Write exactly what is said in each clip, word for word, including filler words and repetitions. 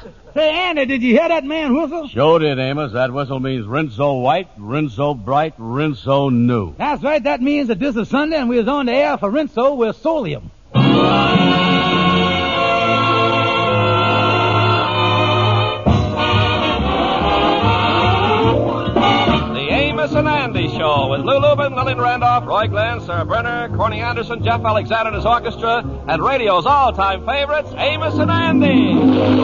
Say, Andy, did you hear that man whistle? Sure did, Amos. That whistle means rinse so white, rinse so bright, rinse so new. That's right. That means that this is Sunday and we was on the air for Rinso with Solium. And Andy Show with Lou Lubin, Lillian Randolph, Roy Glenn, Sarah Brenner, Corny Anderson, Jeff Alexander and his orchestra, and radio's all-time favorites, Amos and Andy.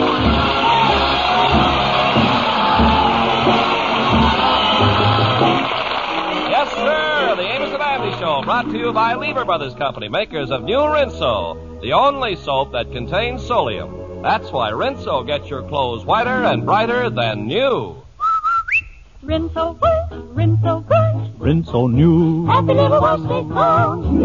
Yes, sir, the Amos and Andy Show, brought to you by Lever Brothers Company, makers of New Rinso, the only soap that contains Solium. That's why Rinso gets your clothes whiter and brighter than new. Rinso white, Rinso bright, Rinso new. Happy little wash they come.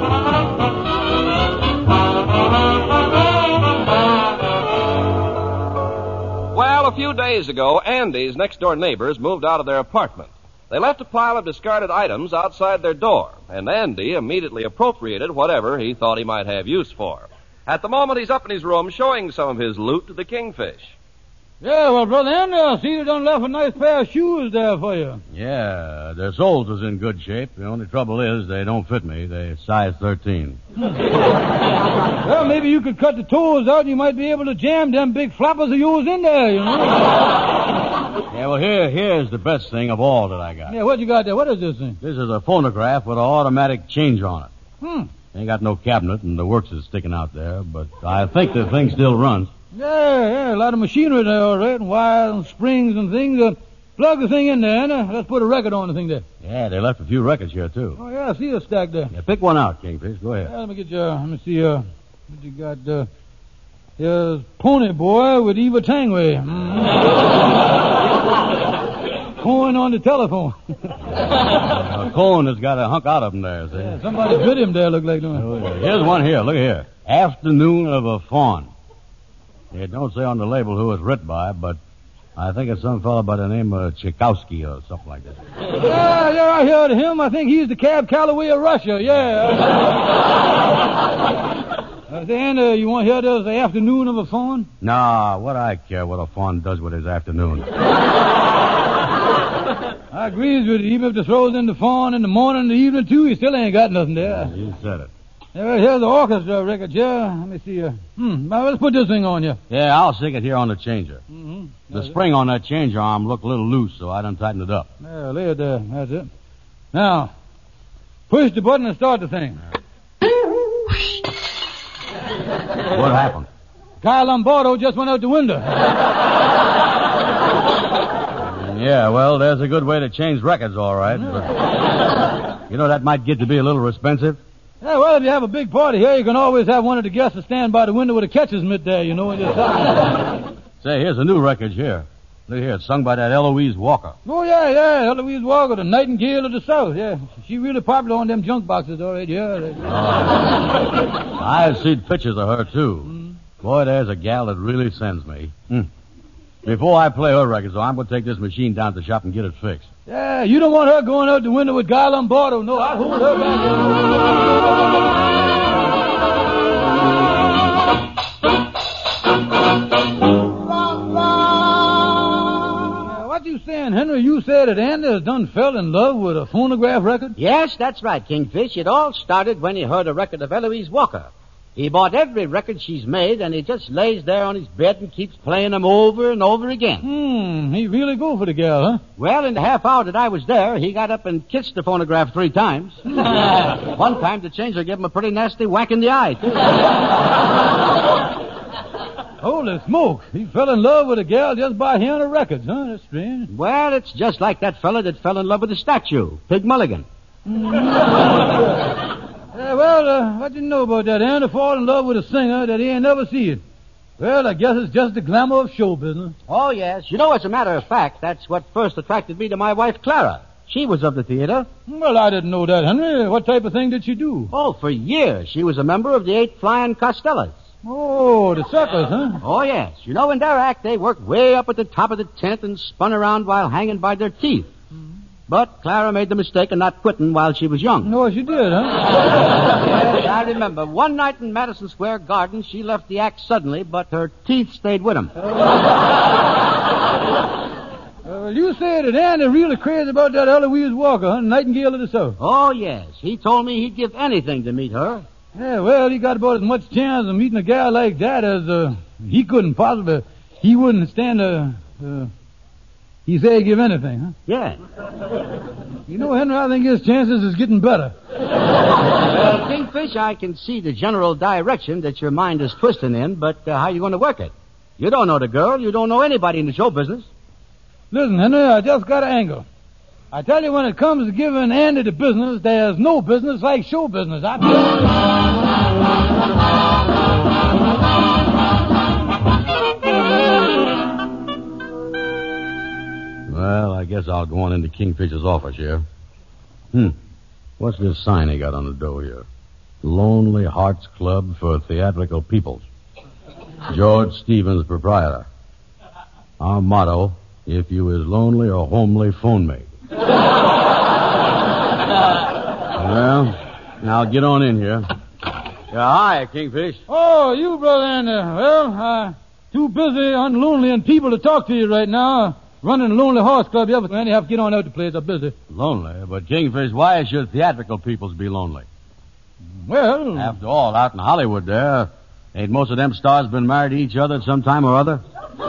Well, a few days ago, Andy's next-door neighbors moved out of their apartment. They left a pile of discarded items outside their door, and Andy immediately appropriated whatever he thought he might have use for. At the moment, he's up in his room showing some of his loot to the Kingfish. Yeah, well, Brother Andy, I see you done left a nice pair of shoes there for you. Yeah, their soles is in good shape. The only trouble is they don't fit me. They're size thirteen. Well, maybe you could cut the toes out and you might be able to jam them big flappers of yours in there, you know. Yeah, well, here, here's the best thing of all that I got. Yeah, what you got there? What is this thing? This is a phonograph with an automatic changer on it. Hmm. Ain't got no cabinet and the works is sticking out there, but I think the thing still runs. Yeah, yeah, a lot of machinery there, all right, and wires and springs and things. Uh, plug the thing in there, and let's put a record on the thing there. Yeah, they left a few records here, too. Oh, yeah, I see a stack there. Yeah, pick one out, Kingfish. Go ahead. Yeah, let me get you, uh, let me see, uh, what you got, uh, here's Pony Boy with Eva Tangway. Mm-hmm. Coin on the telephone. uh, Cohen has got a hunk out of him there, see? Yeah, somebody bit him there, look like doing. Oh, yeah. Here's one here, look here. Afternoon of a Fawn. It don't say on the label who it's writ by, but I think it's some fellow by the name of Tchaikovsky or something like that. Yeah, yeah, I heard of him. I think he's the Cab Calloway of Russia, yeah. uh, Dan, uh, you want to hear this, the afternoon of a fawn? Nah, what I care what a fawn does with his afternoon. I agrees with you. Even if the throws in the fawn in the morning and the evening, too, he still ain't got nothing there. Yeah, you said it. Yeah, here's the orchestra record, yeah. Let me see. Uh, hmm, now let's put this thing on here. Yeah, I'll stick it here on the changer. Mm-hmm. The spring on that changer arm looked a little loose, so I done tightened it up. Yeah, lay it there. That's it. Now, push the button and start the thing. What happened? Guy Lombardo just went out the window. Yeah, well, there's a good way to change records, all right. But, you know, that might get to be a little expensive. Yeah, well, if you have a big party here, you can always have one of the guests to stand by the window with a catcher's mitt there, you know, and just... Say, here's a new record here. Look here, it's sung by that Eloise Walker. Oh, yeah, yeah, Eloise Walker, the Nightingale of the South, yeah. She really popular on them junk boxes, all right, yeah. Oh. I've seen pictures of her, too. Mm. Boy, there's a gal that really sends me. Mm. Before I play her record, so I'm going to take this machine down to the shop and get it fixed. Yeah, you don't want her going out the window with Guy Lombardo. No, I'll hold her back. Uh, what you saying, Henry? You said that Andy has done fell in love with a phonograph record? Yes, that's right, Kingfish. It all started when he heard a record of Eloise Walker. He bought every record she's made, and he just lays there on his bed and keeps playing them over and over again. Hmm, he really go for the gal, huh? Well, in the half hour that I was there, he got up and kissed the phonograph three times. One time, the changer gave him a pretty nasty whack in the eye, too. Holy smoke. He fell in love with a gal just by hearing her records, huh? That's strange. Well, it's just like that fella that fell in love with the statue, Pig Mulligan. Yeah, well, uh, what do you know about that? Andy fall in love with a singer that he ain't never seen. Well, I guess it's just the glamour of show business. Oh, yes. You know, as a matter of fact, that's what first attracted me to my wife, Clara. She was of the theater. Well, I didn't know that, Henry. What type of thing did she do? Oh, for years. She was a member of the Eight Flying Costellas. Oh, the suckers, huh? Oh, yes. You know, in their act, they worked way up at the top of the tent and spun around while hanging by their teeth. Mm-hmm. But Clara made the mistake of not quitting while she was young. No, she did, huh? Yes, I remember. One night in Madison Square Garden, she left the act suddenly, but her teeth stayed with him. Well, you say that Andy really crazy about that Eloise Walker, huh? Nightingale of the South. Oh, yes. He told me he'd give anything to meet her. Yeah, well, he got about as much chance of meeting a gal like that as uh, he couldn't possibly. He wouldn't stand a. Uh, he said he'd give anything, huh? Yeah. You know, Henry, I think his chances is getting better. Well, Kingfish, I can see the general direction that your mind is twisting in, but uh, how are you going to work it? You don't know the girl. You don't know anybody in the show business. Listen, Henry, I just got an angle. I tell you, when it comes to giving Andy the business, there's no business like show business. I tell you. Well, I guess I'll go on into Kingfish's office here. Hmm. What's this sign he got on the door here? Lonely Hearts Club for Theatrical Peoples. George Stevens, proprietor. Our motto, if you is lonely or homely, phone me. Well, now get on in here. Yeah, hi, Kingfish. Oh, you, brother Andy. Well, I'm too busy unlonelying people to talk to you right now. Running a Lonely Horse Club, yeah, but Andy, have to get on out the place. I'm busy. Lonely? But, Kingfish, why should theatrical peoples be lonely? Well... After all, out in Hollywood there, ain't most of them stars been married to each other at some time or other?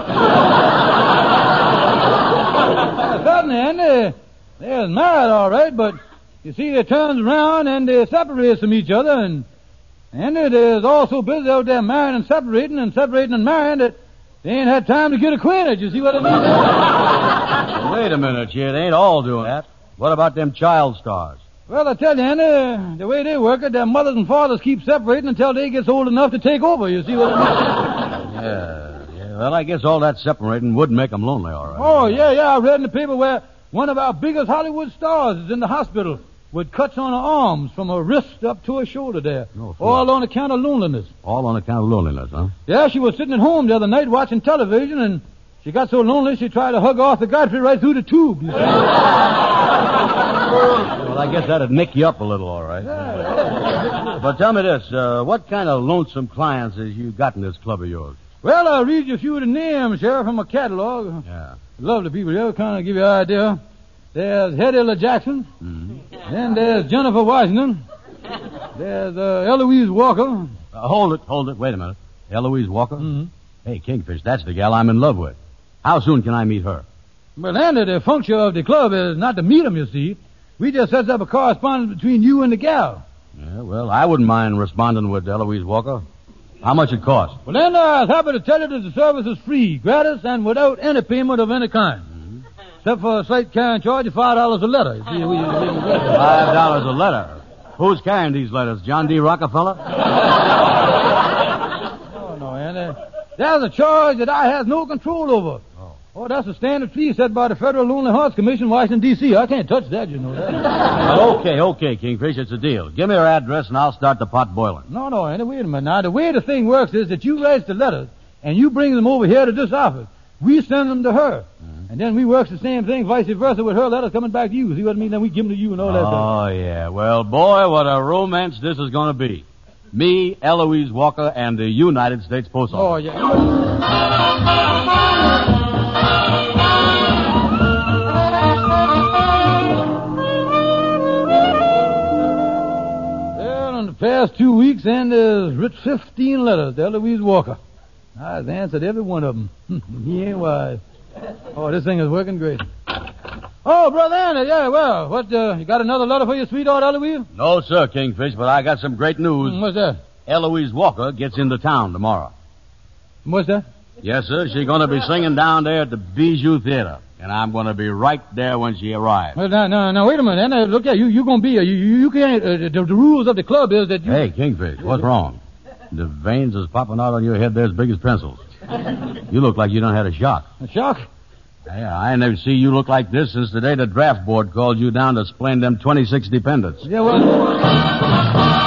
Certainly, Andy. They're married, all right, but you see, they turns around and they separate from each other, and Andy, they're all so busy out there marrying and separating and separating and marrying that they ain't had time to get acquainted. You see what I mean? Wait a minute, you ain't all doing that. What about them child stars? Well, I tell you, Andy, the way they work it, their mothers and fathers keep separating until they get old enough to take over. You see what I mean? Yeah, yeah. Well, I guess all that separating would make them lonely, all right. Oh, yeah, yeah. I read in the paper where one of our biggest Hollywood stars is in the hospital with cuts on her arms from her wrist up to her shoulder there. No, all on account of loneliness. All on account of loneliness, huh? Yeah, she was sitting at home the other night watching television, and she got so lonely she tried to hug Arthur Godfrey right through the tube. You see? Well, I guess that'd nick you up a little, all right. Yeah. But tell me this, uh, what kind of lonesome clients has you got in this club of yours? Well, I'll read you a few of the names, Sheriff, from a catalog. Yeah. Lovely people here, kind of give you an idea. There's Hetty Jackson. Mm-hmm. Then there's Jennifer Washington. There's uh, Eloise Walker. Uh, hold it, hold it. Wait a minute. Eloise Walker? Mm-hmm. Hey, Kingfish, that's the gal I'm in love with. How soon can I meet her? Well, Andy, the function of the club is not to meet 'em, you see. We just sets up a correspondence between you and the gal. Yeah, well, I wouldn't mind responding with Eloise Walker. How much it cost? Well, then, uh, I was happy to tell you that the service is free, gratis, and without any payment of any kind. Mm-hmm. Except for a slight carrying charge of five dollars a letter. You see, we, we, we, Five dollars a letter? Who's carrying these letters? John D. Rockefeller? Oh, no, Andy. There's a charge that I have no control over. Oh, oh that's a standard fee set by the Federal Lonely Hearts Commission, Washington, D C I can't touch that, you know that. Okay, okay, Kingfish, it's a deal. Give me her address and I'll start the pot boiling. No, no, Andy, wait a minute. Now, the way the thing works is that you write the letters, and you bring them over here to this office. We send them to her. Mm-hmm. And then we work the same thing, vice versa, with her letters coming back to you. See what I mean? Then we give them to you and all that stuff. Oh, yeah. Well, boy, what a romance this is going to be. Me, Eloise Walker, and the United States Post Office. Oh, yeah. Well, in the past two weeks, Andy has written fifteen letters to Eloise Walker. I've answered every one of them. He ain't wise. Oh, this thing is working great. Oh, Brother Andy, yeah, well, what, uh, you got another letter for your sweetheart, Eloise? No, sir, Kingfish, but I got some great news. Mm, what's that? Eloise Walker gets into town tomorrow. What's that? Yes, sir, she's going to be singing down there at the Bijou Theater, and I'm going to be right there when she arrives. Well, now, now, now, wait a minute, Andy, look here, you, you're going to be, uh, you, you can't, uh, the, the rules of the club is that you... Hey, Kingfish, what's wrong? The veins is popping out on your head there as big as pencils. You look like you done had a shock. A shock? Yeah, I ain't never see you look like this since the day the draft board called you down to explain them twenty-six dependents. Yeah, well...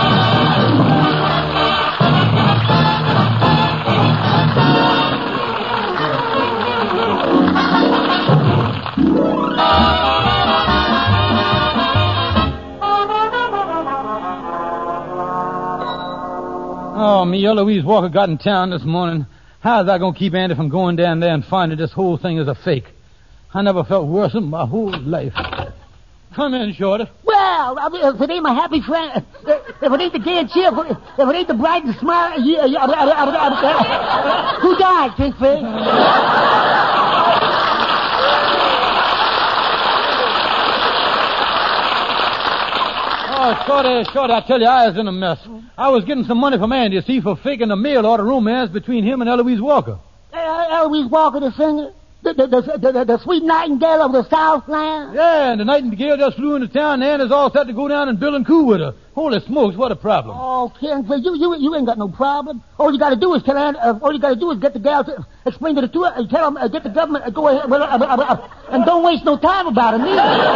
me, Eloise Walker got in town this morning. How's I going to keep Andy from going down there and finding this whole thing is a fake? I never felt worse in my whole life. Come in, Shorty. Well, I mean, if it ain't my happy friend, if it ain't the gay and cheerful, if it ain't the bright and smile, yeah, yeah, uh, uh, uh, uh, who died, Kingfish? Oh, Shorty, Shorty, I tell you, I was in a mess. I was getting some money from Andy, you see, for faking the mail order romance between him and Eloise Walker. Uh, Eloise Walker, the singer? The, the, the, the, the sweet nightingale of the Southland? Yeah, and the nightingale just flew into town, and Andy's all set to go down and bill and coo with her. Holy smokes, what a problem. Oh, Kingfish, you, you, you ain't got no problem. All you gotta do is tell Andy, uh, all you gotta do is get the gal to explain to the two, uh, tell them, uh, get the government, uh, go ahead, uh, uh, uh, uh, and don't waste no time about it,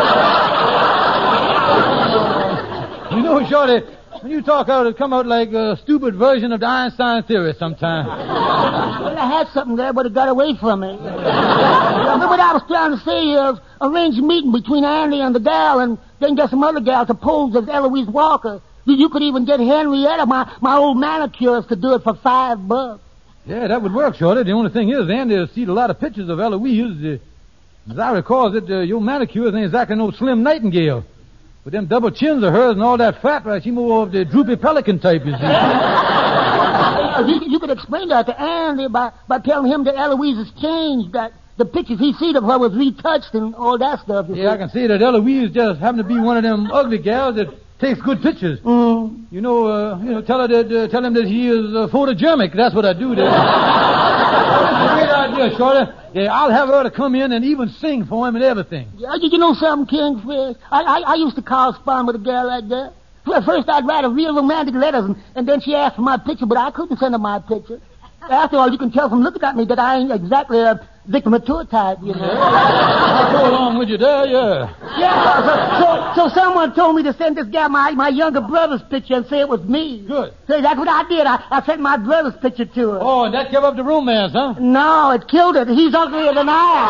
You know, Shorty, when you talk out, it come out like a stupid version of the Einstein theory sometimes. Well, I had something there, but it got away from me. Remember what I was trying to say is arrange a meeting between Andy and the gal and then get some other gal to pose as Eloise Walker. You, you could even get Henrietta, my, my old manicurist, to do it for five bucks. Yeah, that would work, Shorty. The only thing is, Andy has seen a lot of pictures of Eloise. Uh, as I recall, that uh, your manicurist ain't exactly no slim nightingale. With them double chins of hers and all that fat, right? She more of the droopy pelican type, you see. you, you could explain that to Andy by, by telling him that Eloise has changed, that the pictures he seen of her was retouched and all that stuff. You yeah, see. I can see that Eloise just happened to be one of them ugly gals that takes good pictures. Mm. You know, uh, you know, tell her that, uh, tell him that he is uh, photogenic. That's what I do there. Great idea, Shorty. Yeah, I'll have her to come in and even sing for him and everything. Yeah, you know something, Kingfish? I, I, I used to correspond with a girl like that. At first, I'd write her real romantic letters, and, and then she asked for my picture, but I couldn't send her my picture. After all, you can tell from looking at me that I ain't exactly a Victor Mature type, you know. I'll go along with you there, yeah. Yeah, so, so, so someone told me to send this guy my, my younger brother's picture and say it was me. Good. So that's what I did. I, I sent my brother's picture to her. Oh, and that kept up the romance, huh? No, it killed it. He's uglier than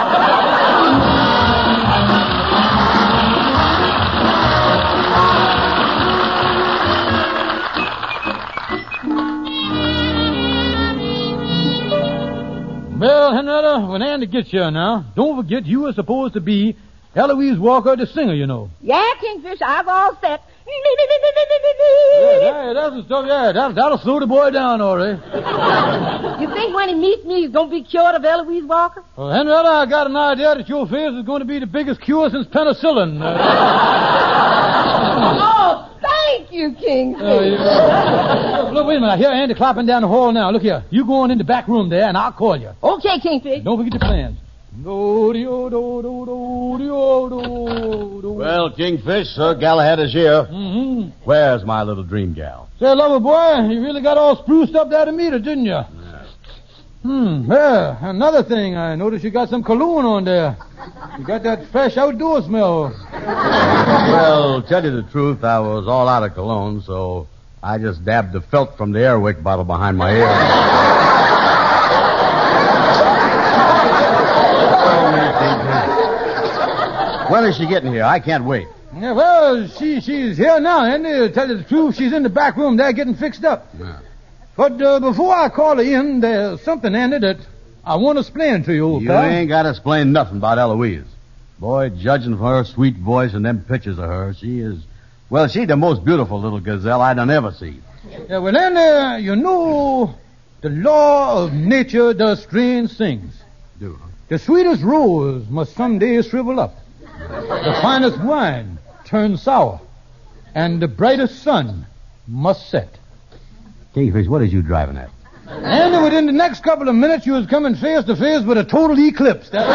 Well, Henrietta, when Andy gets here now, don't forget you were supposed to be Eloise Walker, the singer, you know. Yeah, Kingfish, I've all set. Yeah, that, that's the stuff, yeah. That, that'll slow the boy down, all right. You think when he meets me, he's going to be cured of Eloise Walker? Well, Henrietta, I got an idea that your face is going to be the biggest cure since penicillin. Uh, Oh, thank you, Kingfish. uh, yeah. Look, wait a minute. I hear Andy clapping down the hall now. Look here. You go on in the back room there, and I'll call you. Okay, Kingfish. Don't forget your plans. Well, Kingfish, Sir Galahad is here. Mm-hmm. Where's my little dream gal? Say, lover boy, you really got all spruced up there to meet her, didn't you? Yeah. Hmm, yeah. Another thing, I noticed you got some cologne on there. You got that fresh outdoor smell. Well, tell you the truth, I was all out of cologne, so I just dabbed the felt from the Airwick bottle behind my ear. When is she getting here? I can't wait. Yeah, well, she she's here now, and to tell you the truth, she's in the back room there getting fixed up. Yeah. But uh, before I call her in, there's something, Andy, that I want to explain to you, old You pal. ain't got to explain nothing about Eloise. Boy, judging from her sweet voice and them pictures of her, she is... Well, she's the most beautiful little gazelle I done ever seen. Yeah, well, then, uh, you know, the law of nature does strange things. Do huh? The sweetest rose must someday shrivel up. The finest wine turn sour. And the brightest sun must set. Kingfish, what is you driving at? And within the next couple of minutes, you was coming face to face with a total eclipse. That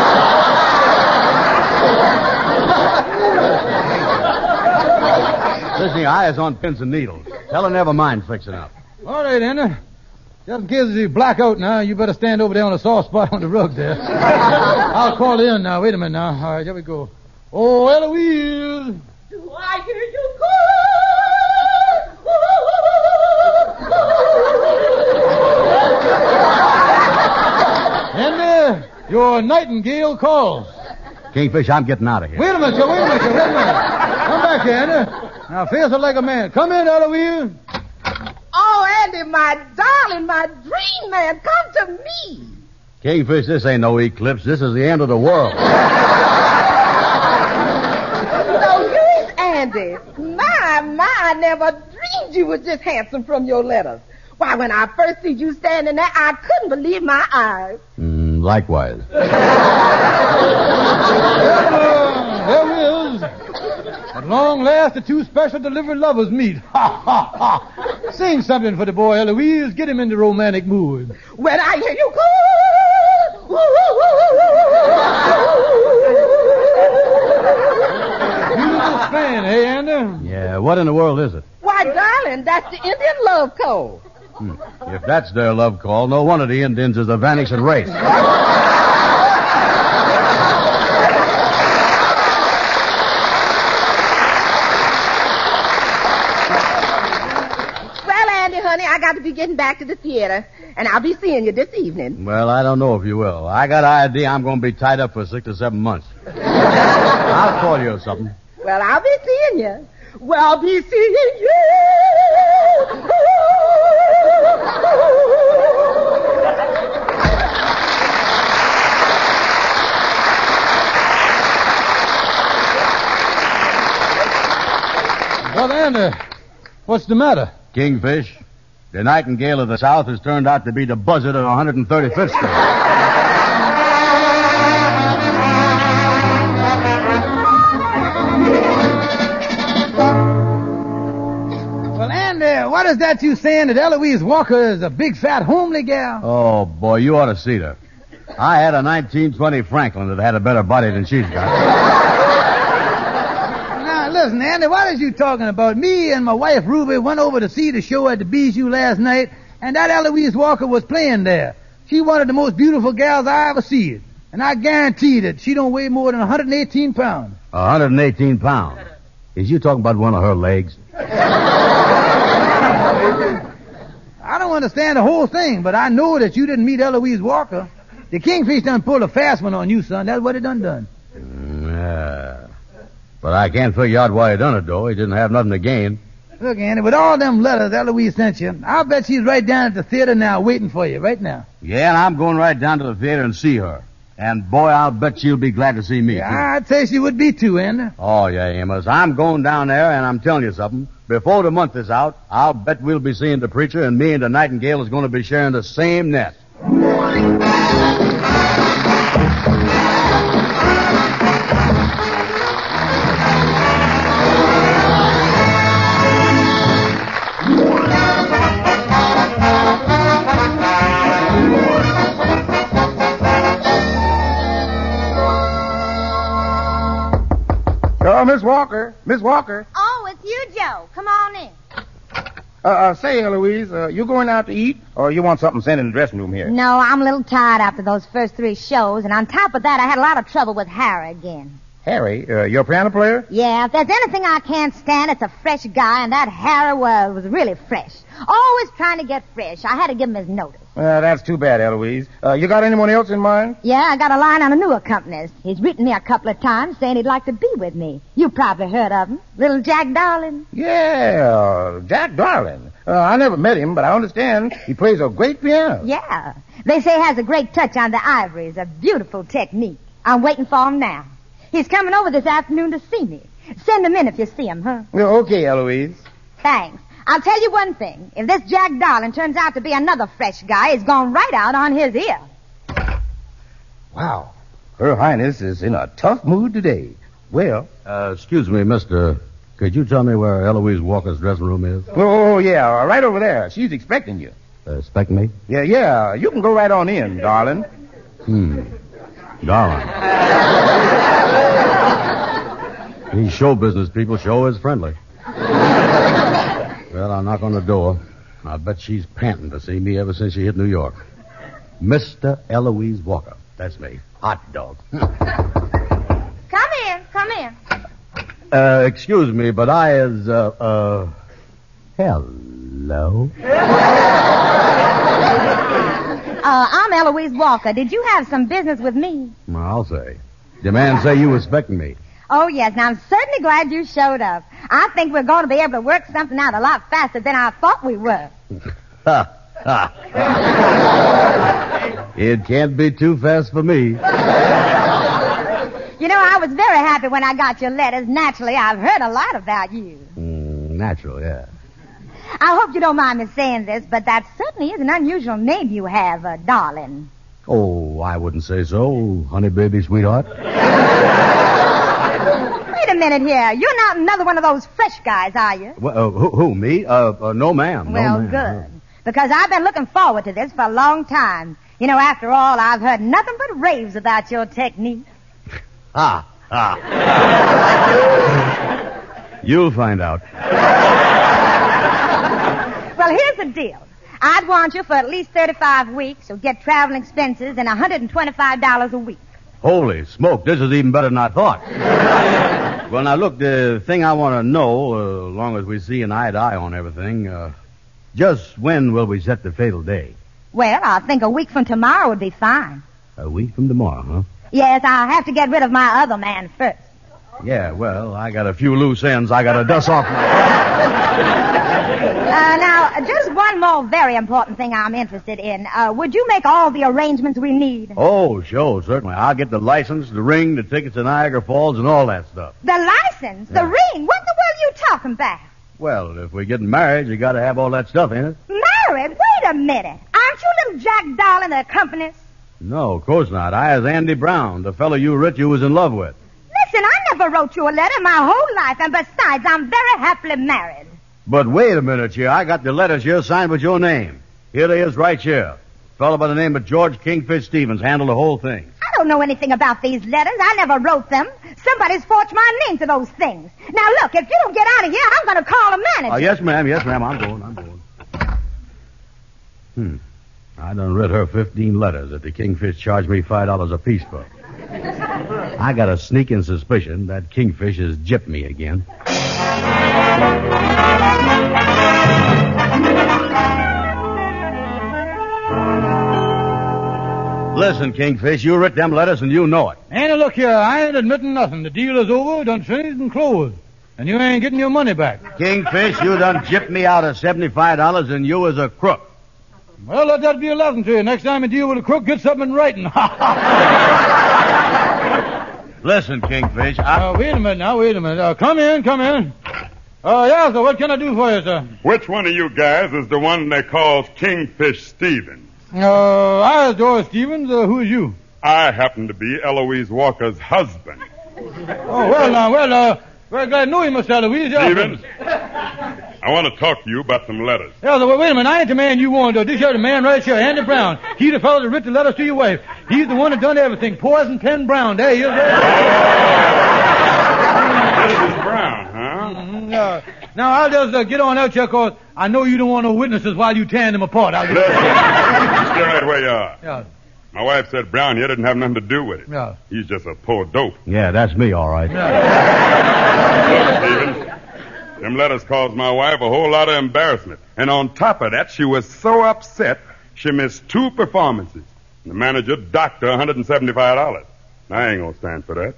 Listen, your eye is on pins and needles. Tell her never mind fixing up. All right, Anna. Just in case you black out now, you better stand over there on a soft spot on the rug there. I'll call in now. Wait a minute now. All right, here we go. Oh, Eloise. Do I hear you call? Andy, your nightingale calls. Kingfish, I'm getting out of here. Wait a minute, sir. Wait a minute, sir. Wait a minute. Come back here, Andy. Now, face her like a man. Come in, Eloise. Oh, Andy, my darling, my dream man, come to me. Kingfish, this ain't no eclipse. This is the end of the world. So you's Andy. My, my, I never dreamed you was this handsome from your letters. Why, when I first see you standing there, I couldn't believe my eyes. Mm, likewise. Well, there it is. At long last, the two special delivered lovers meet. Ha, ha, ha. Sing something for the boy, Eloise. Get him in the romantic mood. When I hear you go... Beautiful span, hey, Andy? Yeah, what in the world is it? Why, darling, that's the Indian love code. Hmm. If that's their love call, no wonder the Indians is a vanishing race. I got to be getting back to the theater, and I'll be seeing you this evening. Well, I don't know if you will. I got an idea I'm going to be tied up for six or seven months. I'll call you or something. Well, I'll be seeing you. Well, I'll be seeing you. Well, Andy, what's the matter? Kingfish, the Nightingale of the South has turned out to be the buzzard of one hundred thirty-fifth Street. Well, Andy, what is that you saying that Eloise Walker is a big, fat, homely gal? Oh, boy, you ought to see her. I had a nineteen twenty Franklin that had a better body than she's got. Now, listen, Andy, what is you talking about? Me and my wife, Ruby, went over to see the show at the Bijou last night, and that Eloise Walker was playing there. She one of the most beautiful gals I ever seen. And I guarantee that she don't weigh more than one hundred eighteen pounds. one hundred eighteen pounds? Is you talking about one of her legs? I don't understand the whole thing, but I know that you didn't meet Eloise Walker. The Kingfish done pulled a fast one on you, son. That's what it done done. Mm, yeah. But I can't figure out why he done it, though. He didn't have nothing to gain. Look, Andy, with all them letters Eloise sent you, I'll bet she's right down at the theater now waiting for you, right now. Yeah, and I'm going right down to the theater and see her. And, boy, I'll bet she'll be glad to see me, Yeah, too. I'd say she would be, too, Andy. Oh, yeah, Amos. I'm going down there, and I'm telling you something. Before the month is out, I'll bet we'll be seeing the preacher, and me and the Nightingale is going to be sharing the same nest. Oh, Miss Walker. Miss Walker. Oh, it's you, Joe. Come on in. Uh, uh say, Eloise, uh, you going out to eat, or you want something sent in the dressing room here? No, I'm a little tired after those first three shows, and on top of that, I had a lot of trouble with Harry again. Harry, uh, your piano player? Yeah, if there's anything I can't stand, it's a fresh guy, and that Harry was, was really fresh. Always trying to get fresh. I had to give him his notice. Uh, that's too bad, Eloise. Uh, you got anyone else in mind? Yeah, I got a line on a new accompanist. He's written me a couple of times saying he'd like to be with me. You probably heard of him. Little Jack Darling. Yeah, Jack Darling. Uh, I never met him, but I understand he plays a great piano. Yeah. They say he has a great touch on the ivories, a beautiful technique. I'm waiting for him now. He's coming over this afternoon to see me. Send him in if you see him, huh? Yeah, okay, Eloise. Thanks. I'll tell you one thing. If this Jack Darling turns out to be another fresh guy, he's gone right out on his ear. Wow. Her Highness is in a tough mood today. Well... Uh, excuse me, mister. Could you tell me where Eloise Walker's dressing room is? Oh, yeah, right over there. She's expecting you. Uh, expect me? Yeah, yeah. You can go right on in, darling. Hmm. Darling. These show business people sure is friendly. Well, I'll knock on the door. I'll bet she's panting to see me ever since she hit New York. Mister Eloise Walker. That's me. Hot dog. Come in, come in. Uh, excuse me, but I is, uh, uh... Hello? Uh, I'm Eloise Walker. Did you have some business with me? Well, I'll say. The man say you was expecting me. Oh, yes. Now, I'm certainly glad you showed up. I think we're going to be able to work something out a lot faster than I thought we were. Ha, ha. It can't be too fast for me. You know, I was very happy when I got your letters. Naturally, I've heard a lot about you. Mm, natural, yeah. I hope you don't mind me saying this, but that certainly is an unusual name you have, uh, darling. Oh, I wouldn't say so, honey baby sweetheart. Wait a minute here. You're not another one of those fresh guys, are you? Well, uh, who, who, me? Uh, uh, no, ma'am. Well, no, ma'am. good. Because I've been looking forward to this for a long time. You know, after all, I've heard nothing but raves about your technique. Ah, ah. You'll find out. Well, here's the deal. I'd want you for at least thirty-five weeks, so get travel expenses and one hundred twenty-five dollars a week. Holy smoke, this is even better than I thought. Well, now, look, the thing I want to know, uh, as long as we see an eye to eye on everything, uh, just when will we set the fatal day? Well, I think a week from tomorrow would be fine. A week from tomorrow, huh? Yes, I'll have to get rid of my other man first. Yeah, well, I got a few loose ends I got to dust off. Uh, now, just one more very important thing I'm interested in. Uh, would you make all the arrangements we need? Oh, sure, certainly. I'll get the license, the ring, the tickets to Niagara Falls, and all that stuff. The license? The Yeah. ring? What in the world are you talking about? Well, if we're getting married, you got to have all that stuff, ain't it? Married? Wait a minute. Aren't you little Jack Darling that accompanies? No, of course not. I is Andy Brown, the fellow you rich you was in love with. Listen, I never wrote you a letter my whole life, and besides, I'm very happily married. But wait a minute here. I got the letters here signed with your name. Here they is right here. A fellow by the name of George Kingfish Stevens handled the whole thing. I don't know anything about these letters. I never wrote them. Somebody's forged my name to those things. Now, look, if you don't get out of here, I'm going to call a manager. Oh, yes, ma'am. Yes, ma'am. I'm going. I'm going. Hmm. I done read her fifteen letters that the Kingfish charged me five dollars apiece for. I got a sneaking suspicion that Kingfish has gypped me again. Listen, Kingfish, you writ them letters and you know it. Andy, look here. I ain't admitting nothing. The deal is over, done finished and closed. And you ain't getting your money back. Kingfish, you done gypped me out of seventy-five dollars and you was a crook. Well, let that be a lesson to you. Next time you deal with a crook, get something in writing. Listen, Kingfish, I... Uh, wait a minute now, wait a minute. Uh, come in, come in. Uh, yeah, sir, what can I do for you, sir? Which one of you guys is the one they call Kingfish Stevens? Uh, I is Doris Stevens. Uh, who is you? I happen to be Eloise Walker's husband. Oh, well, now, well, uh, very glad to know you, Mister Eloise. Yeah, Stevens, I want to talk to you about some letters. Yeah, so, wait a minute. I ain't the man you want. Uh, this here the man right here, Andy Brown. He the fellow that writ the letters to your wife. He's the one that done everything. Poison Pen Brown. There he is. Missus Brown, huh? Mm-hmm, uh, now, I'll just uh, get on out here, because I know you don't want no witnesses while you tearing them apart. I'll just... Stay right where you are. Yeah. My wife said Brown here didn't have nothing to do with it. Yeah. He's just a poor dope. Yeah, that's me, all right. Stevens, them letters caused my wife a whole lot of embarrassment. And on top of that, she was so upset, she missed two performances. The manager docked her one hundred seventy-five dollars. I ain't going to stand for that.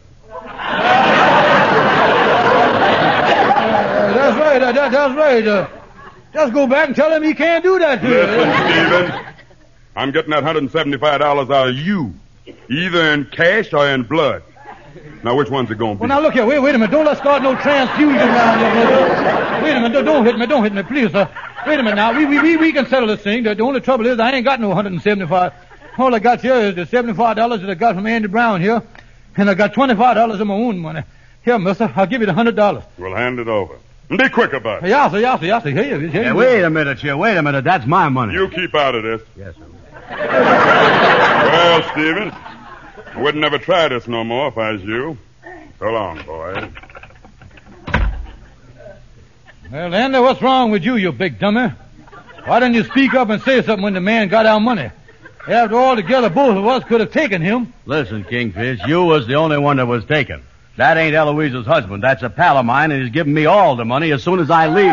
Uh, that's right. Uh, that, that's right. Uh, just go back and tell him he can't do that to you. Listen, Stevens, I'm getting that one hundred seventy-five dollars out of you, either in cash or in blood. Now, which one's it going to be? Well, now, look here. Wait, wait a minute. Don't let's start no transfusion around here. Wait a minute. Don't, don't hit me. Don't hit me, please, sir. Wait a minute now. We, we, we, we can settle this thing. The, the only trouble is I ain't got no one hundred seventy-five. All I got here is the seventy-five dollars that I got from Andy Brown here. And I got twenty-five dollars of my own money. Here, mister, I'll give you the one hundred dollars. We'll hand it over. And be quick about it. Yeah, sir, yeah, sir, yeah, sir. Here, here, here. Hey, wait a minute, here. Wait a minute. That's my money. You keep out of this. Yes, sir. Well, Stevens, I wouldn't ever try this no more if I was you. So long, boy. Well, Andy, what's wrong with you, you big dummy? Why didn't you speak up and say something when the man got our money? After all, together, both of us could have taken him. Listen, Kingfish, you was the only one that was taken. That ain't Eloise's husband. That's a pal of mine, and he's giving me all the money as soon as I leave.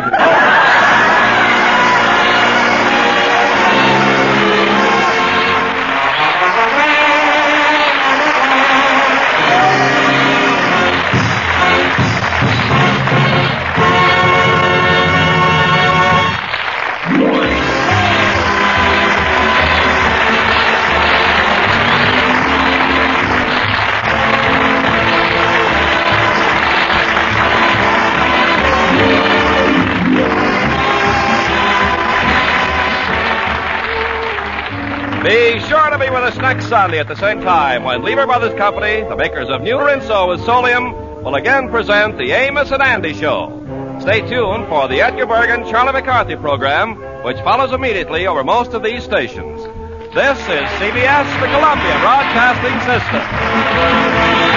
Be sure to be with us next Sunday at the same time when Lever Brothers Company, the makers of New Rinso with Solium, will again present the Amos and Andy Show. Stay tuned for the Edgar Bergen Charlie McCarthy program, which follows immediately over most of these stations. This is C B S, the Columbia Broadcasting System.